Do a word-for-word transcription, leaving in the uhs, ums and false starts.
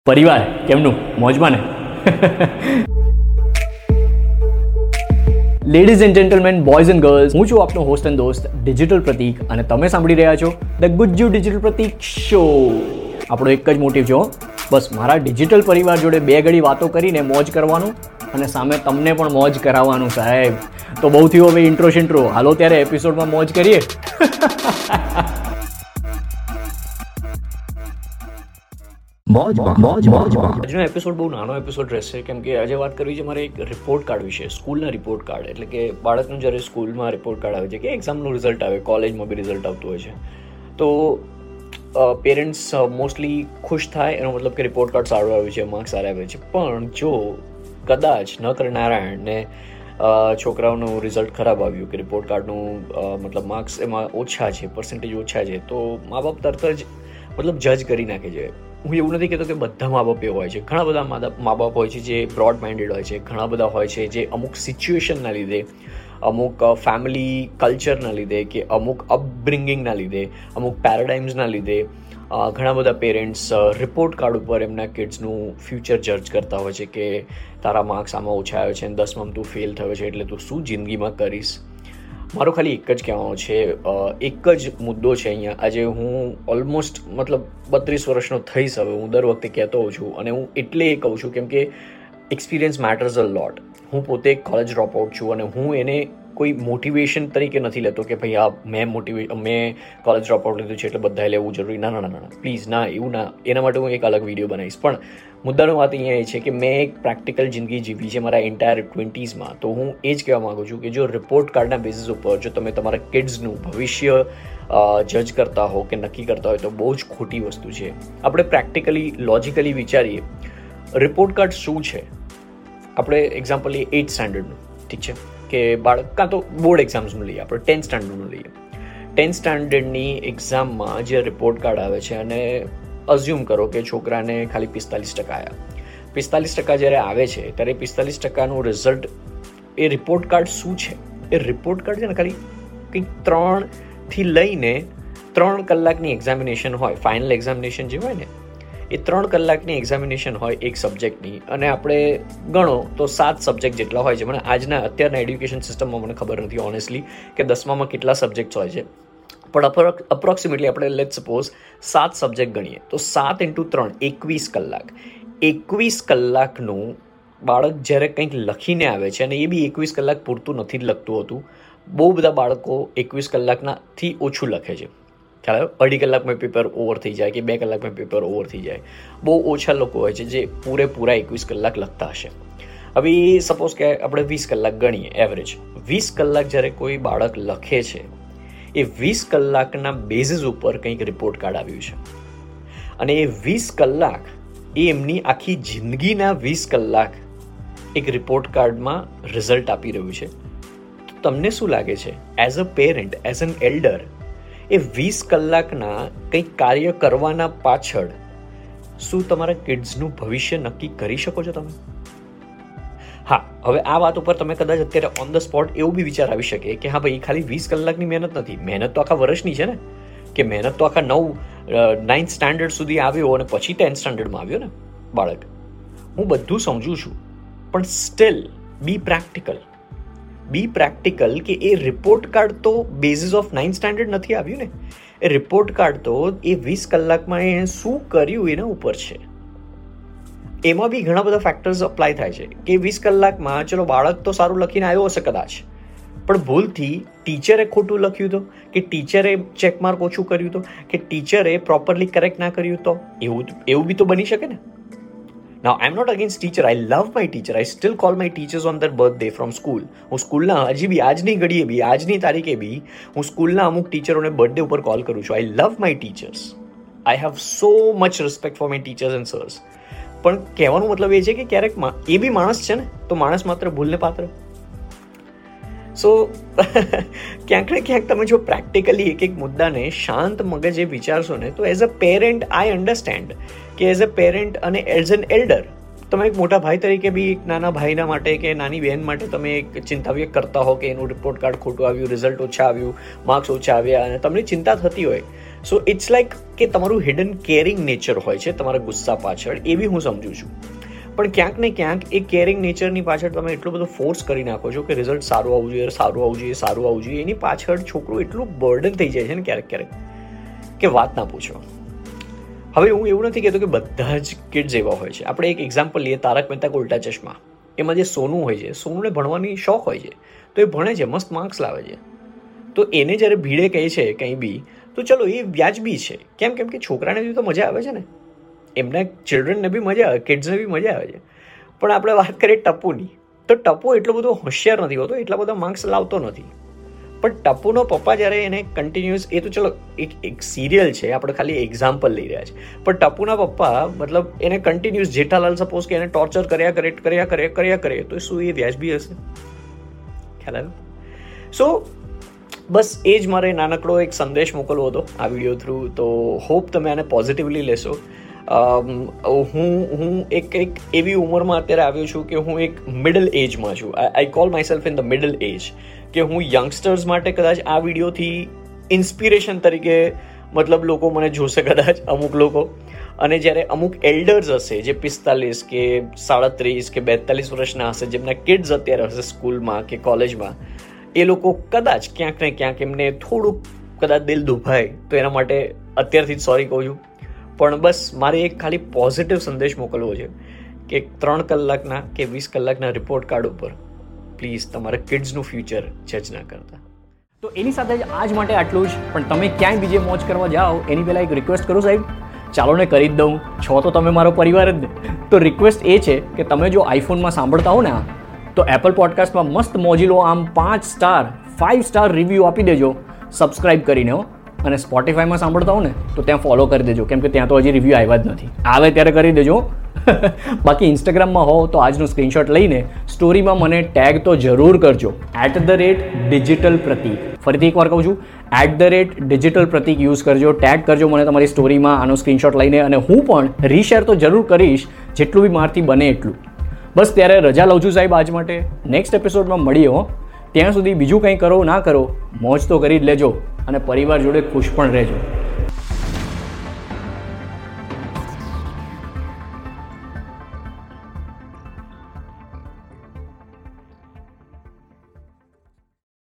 પરિવાર કેમનું મોજમાં ને? Ladies and gentlemen, boys and girls, હું છું આપનો હોસ્ટ એન્ડ દોસ્ત ડિજિટલ પ્રતીક અને તમે સાંભળી રહ્યા છો the Gujju digital Prateek show. આપણો એક જ મોટિવ છે, બસ મારા ડિજિટલ પરિવાર જોડે બે ઘડી વાતો કરીને મોજ કરવાનું અને સામે તમને પણ મોજ કરાવવાનું સાહેબ. તો બહુ થયું હવે ઇન્ટ્રો શિન્ટ્રો, હાલો ત્યારે એપિસોડમાં મોજ કરીએ. આજનો એપિસોડ બહુ નાનો એપિસોડ રહેશે કેમ કે આજે વાત કરવી છે મારે એક રિપોર્ટ કાર્ડ વિશે, સ્કૂલના રિપોર્ટ કાર્ડ. એટલે કે બાળકનું જ્યારે સ્કૂલમાં રિપોર્ટ કાર્ડ આવે છે કે એક્ઝામનું રિઝલ્ટ આવે, કોલેજમાં બી રિઝલ્ટ આવતું હોય છે, તો પેરેન્ટ્સ મોસ્ટલી ખુશ થાય. એનો મતલબ કે રિપોર્ટ કાર્ડ સારું આવ્યું છે, માર્ક્સ સારા આવે છે. પણ જો કદાચ ન કરે નારાયણ ને છોકરાઓનું રિઝલ્ટ ખરાબ આવ્યું કે રિપોર્ટ કાર્ડનું મતલબ માર્ક્સ એમાં ઓછા છે, પર્સન્ટેજ ઓછા છે, તો મા બાપ તરત જ મતલબ જજ કરી નાખે છે. હું એવું નથી કહેતો કે બધા મા બાપ એવા હોય છે, ઘણા બધા મા બાપ હોય છે જે બ્રોડ માઇન્ડેડ હોય છે, ઘણા બધા હોય છે જે અમુક સિચ્યુએશનના લીધે, અમુક ફેમિલી કલ્ચરના લીધે કે અમુક અપબ્રિંગિંગના લીધે, અમુક પેરાડાઇમ્સના લીધે ઘણા બધા પેરેન્ટ્સ રિપોર્ટ કાર્ડ ઉપર એમના કિડ્સનું ફ્યુચર જજ કરતા હોય છે કે તારા માર્ક્સ આમાં ઓછા આવ્યો છે અને દસમાં તું ફેલ થયો છે એટલે તું શું જિંદગીમાં કરીશ. મારો ખાલી એક જ કહેવાનો છે, એક જ મુદ્દો છે અહીંયા. આજે હું ઓલમોસ્ટ મતલબ બત્રીસ વર્ષનો થઈશ હવે, હું દર વખતે કહેતો હોઉં છું અને હું એટલે એ કહું છું કેમ કે એક્સપિરિયન્સ મેટર્સ અ લોટ. હું પોતે કોલેજ ડ્રોપ આઉટ છું અને હું એને કોઈ મોટિવેશન તરીકે નથી લેતો કે ભાઈ હા મેં મોટિવે મેં કોલેજ ડ્રોપ આઉટ લીધું છે એટલે બધાએ લેવું જરૂરી. ના ના ના ના પ્લીઝ ના, એવું ના. એના માટે હું એક અલગ વિડીયો બનાવીશ. પણ મુદ્દાનો વાત અહીંયા એ છે કે મેં એક પ્રેક્ટિકલ જિંદગી જીવી છે મારા એન્ટાયર ટ્વેન્ટીઝમાં. તો હું એ જ કહેવા માગું છું કે જો રિપોર્ટ કાર્ડના બેઝિસ ઉપર જો તમે તમારા કિડ્સનું ભવિષ્ય જજ કરતા હો કે નક્કી કરતા હોય તો બહુ જ ખોટી વસ્તુ છે. આપણે પ્રેક્ટિકલી લોજિકલી વિચારીએ, રિપોર્ટ કાર્ડ શું છે. આપણે એક્ઝામ્પલ લઈએ એઇટ સ્ટેન્ડર્ડનું, ઠીક છે, કે બાળક કાં તો બોર્ડ એક્ઝામ્સનું લઈએ, આપણે ટેન્થ સ્ટાન્ડર્ડનું લઈએ. ટેન્થ સ્ટાન્ડર્ડની એક્ઝામમાં જે રિપોર્ટ કાર્ડ આવે છે અને અઝ્યુમ કરો કે છોકરાને ખાલી પિસ્તાલીસ ટકા આવ્યા. પિસ્તાલીસ ટકા જ્યારે આવે છે ત્યારે પિસ્તાલીસ ટકાનું રિઝલ્ટ, એ રિપોર્ટ કાર્ડ શું છે? એ રિપોર્ટ કાર્ડ છે ને ખાલી કંઈક ત્રણથી લઈને ત્રણ કલાકની એક્ઝામિનેશન હોય, ફાઇનલ એક્ઝામિનેશન જે હોય ને એ ત્રણ કલાકની એક્ઝામિનેશન હોય એક સબ્જેક્ટની. અને આપણે ગણો તો સાત સબ્જેક્ટ જેટલા હોય છે. મને આજના અત્યારના એડ્યુકેશન સિસ્ટમમાં મને ખબર નથી ઓનેસ્ટલી કે દસમામાં કેટલા સબ્જેક્ટ્સ હોય છે, પણ અપ્રોક્સિમેટલી આપણે લેટ સપોઝ સાત સબ્જેક્ટ ગણીએ તો સાત ઇન્ટુ ત્રણ એકવીસ કલાક. એકવીસ કલાકનું બાળક જ્યારે કંઈક લખીને આવે છે, અને એ બી એકવીસ કલાક પૂરતું નથી જ લખતું હોતું. બહુ બધા બાળકો એકવીસ કલાકનાથી ઓછું લખે છે. ખ્યાલ આવ્યો? અઢી કલાકમાં પેપર ઓવર થઈ જાય કે બે કલાકમાં પેપર ઓવર થઈ જાય. બહુ ઓછા લોકો હોય છે જે પૂરેપૂરા એકવીસ કલાક લખતા હશે. હવે સપોઝ કે આપણે વીસ કલાક ગણીએ એવરેજ. વીસ કલાક જ્યારે કોઈ બાળક લખે છે, એ વીસ કલાકના બેઝિસ ઉપર કંઈક રિપોર્ટ કાર્ડ આવ્યું છે. અને એ વીસ કલાક એ એમની આખી જિંદગીના વીસ કલાક એક રિપોર્ટ કાર્ડમાં રિઝલ્ટ આપી રહ્યું છે. તો તમને શું લાગે છે as a parent, as an elder, એ વીસ કલાકના કંઈક કાર્ય કરવાના પાછળ શું તમારા કિડ્સનું ભવિષ્ય નક્કી કરી શકો છો તમે? હા, હવે આ વાત ઉપર તમે કદાચ અત્યારે ઓન ધ સ્પોટ એવું બી વિચાર આવી શકે કે હા ભાઈ ખાલી વીસ કલાકની મહેનત નથી, મહેનત તો આખા વર્ષની છે ને, કે મહેનત તો આખા નવ નાઇન્થ સ્ટાન્ડર્ડ સુધી આવ્યો અને પછી ટેન્થ સ્ટાન્ડર્ડમાં આવ્યો ને બાળક. હું બધું સમજું છું, પણ still be practical. Be practical કે એ રિપોર્ટ કાર્ડ તો બેઝિસ ઓફ નાઇન્થ સ્ટાન્ડર્ડ નથી આવ્યું ને. એ રિપોર્ટ કાર્ડ તો એ વીસ કલાકમાં એ શું કર્યું એના ઉપર છે. એમાં બી ઘણા બધા ફેક્ટર્સ અપ્લાય થાય છે કે વીસ કલાકમાં ચલો બાળક તો સારું લખીને આવ્યો હશે કદાચ, પણ ભૂલથી ટીચરે ખોટું લખ્યું તો, કે ટીચરે ચેકમાર્ક ઓછું કર્યું તો, કે ટીચરે પ્રોપરલી કરેક્ટ ના કર્યું તો, એવું એવું બી તો બની શકે ને. Now, I'm not against teacher. I love my teacher. I still call my teachers on their birthday from school. હું સ્કૂલના હજી બી આજની ઘડીએ બી આજની તારીખે બી હું સ્કૂલના અમુક ટીચરોને બર્થડે ઉપર કોલ કરું છું. I love my teachers. I have so much respect for my teachers and sirs. પણ કહેવાનો મતલબ એ છે કે ક્યારેક એ બી માણસ છે ને, તો માણસ માત્ર ભૂલને પાત્ર. સો ક્યાંક ને ક્યાંક તમે જો પ્રેક્ટિકલી એક એક મુદ્દાને શાંત મગજે વિચારશો ને, તો as a parent I understand કે એઝ અ પેરેન્ટ અને એઝ એન એલ્ડર તમે એક મોટા ભાઈ તરીકે બી એક નાના ભાઈના માટે કે નાની બહેન માટે તમે એક ચિંતા વ્યક્ત કરતા હો કે એનું રિપોર્ટ કાર્ડ ખોટું આવ્યું, રિઝલ્ટ ઓછા આવ્યું, માર્ક્સ ઓછા આવ્યા અને તમને ચિંતા થતી હોય, સો ઇટ્સ લાઈક કે તમારું હિડન કેરિંગ નેચર હોય છે તમારા ગુસ્સા પાછળ, એવી હું સમજુ છું. પણ ક્યાંક ને ક્યાંક એ કેરિંગ નેચરની પાછળ તમે એટલો બધો ફોર્સ કરી નાખો છો કે રિઝલ્ટ સારું આવવું જોઈએ, સારું આવવું જોઈએ, સારું આવવું જોઈએ. એની પાછળ છોકરું એટલું બર્ડન થઈ જાય છે ને ક્યારેક ક્યારેક કે વાત ના પૂછો. હવે હું એવું નથી કહેતો કે બધા જ કિડ્સ એવા હોય છે. આપણે એક એક્ઝામ્પલ લઈએ, તારક મહેતા કા ઉલ્ટા ચશ્મા. એમાં જે સોનું હોય છે, સોનુને ભણવાની શોખ હોય છે, તો એ ભણે છે, મસ્ત માર્ક્સ લાવે છે. તો એને જ્યારે ભીડે કહે છે કંઈ બી, તો ચલો એ વ્યાજબી છે. કેમ કેમ કે છોકરાને બી તો મજા આવે છે ને, એમના ચિલ્ડ્રનને બી મજા આવે, કિડ્સને બી મજા આવે છે. પણ આપણે વાત કરીએ ટપ્પુની, તો ટપ્પુ એટલો બધો હોશિયાર નથી હોતો, એટલા બધા માર્ક્સ લાવતો નથી. પણ ટપ્પુનો પપ્પા જ્યારે એને કન્ટિન્યુઅસ, એ તો ચલો એક એક સિરિયલ છે, આપણે ખાલી એક્ઝામ્પલ લઈ રહ્યા છે, પણ ટપ્પુના પપ્પા મતલબ એને કન્ટિન્યુઅસ, જેઠાલાલ સપોઝ કે એને ટોર્ચર કર્યા કરે કર્યા કરે કર્યા કરે તો શું એ વ્યાજબી હશે? ખ્યાલ આવ્યો? સો બસ એ જ મારે નાનકડો એક સંદેશ મોકલવો હતો આ વિડીયો થ્રુ. તો હોપ તમે આને પોઝિટિવલી લેશો. હું હું એક એક એવી ઉંમરમાં અત્યારે આવ્યો છું કે હું એક મિડલ એજમાં છું. I call myself in the middle age, કે હું યંગસ્ટર્સ માટે કદાચ આ વિડીયોથી ઇન્સ્પિરેશન તરીકે મતલબ લોકો મને જોશે કદાચ, અમુક લોકો. અને જ્યારે અમુક એલ્ડર્સ હશે જે પિસ્તાલીસ કે સાડત્રીસ કે બેતાલીસ વર્ષના હશે, જેમના કિડ્સ અત્યારે હશે સ્કૂલમાં કે કોલેજમાં, એ લોકો કદાચ ક્યાંક ને ક્યાંક એમને થોડુંક કદાચ દિલ દુભાય, તો એના માટે અત્યારથી જ સોરી કહું છું. પણ બસ મારે એક ખાલી પોઝિટિવ સંદેશ મોકલવો છે કે ત્રણ કલાકના કે વીસ કલાકના રિપોર્ટ કાર્ડ ઉપર પ્લીઝ તમારા કિડ્સનું ફ્યુચર જજ ના કરતા. તો એની સાથે જ આજ માટે આટલું જ. પણ તમે ક્યાંય બીજે મોજ કરવા જાઓ એની પહેલાં એક રિક્વેસ્ટ કરું સાહેબ, ચાલો ને કરી જ દઉં, છો તો તમે મારો પરિવાર જ. તો રિક્વેસ્ટ એ છે કે તમે જો આઈફોનમાં સાંભળતા હો ને આ, તો એપલ પોડકાસ્ટમાં મસ્ત મોજીલો આમ પાંચ સ્ટાર ફાઇવ સ્ટાર રિવ્યૂ આપી દેજો સબસ્ક્રાઇબ કરીને હો. અને સ્પોટિફાઈમાં સાંભળતા હો ને તો ત્યાં ફોલો કરી દેજો, કેમ કે ત્યાં તો હજી રિવ્યૂ આવ્યા જ નથી. આવે ત્યારે કરી દેજો. બાકી ઇન્સ્ટાગ્રામમાં હો તો આજનો સ્ક્રીનશોટ લઈને સ્ટોરીમાં મને ટેગ તો જરૂર કરજો, એટ ધ રેટ ડિજિટલ પ્રતીક. ફરીથી એકવાર કહું છું, at the rate digital Prateek use કરજો, ટેગ કરજો મને તમારી સ્ટોરીમાં આનો સ્ક્રીનશોટ લઈને. અને હું પણ રીશેર તો જરૂર કરીશ જેટલું બી મારથી બને એટલું. બસ ત્યારે રજા લઉં છું સાહેબ આજ માટે. નેક્સ્ટ એપિસોડમાં મળીએ હો. ત્યાં સુધી બીજું કંઈ કરો ના કરો, મોજ તો કરી જ લેજો અને પરિવાર જોડે ખુશ પણ રહેજો.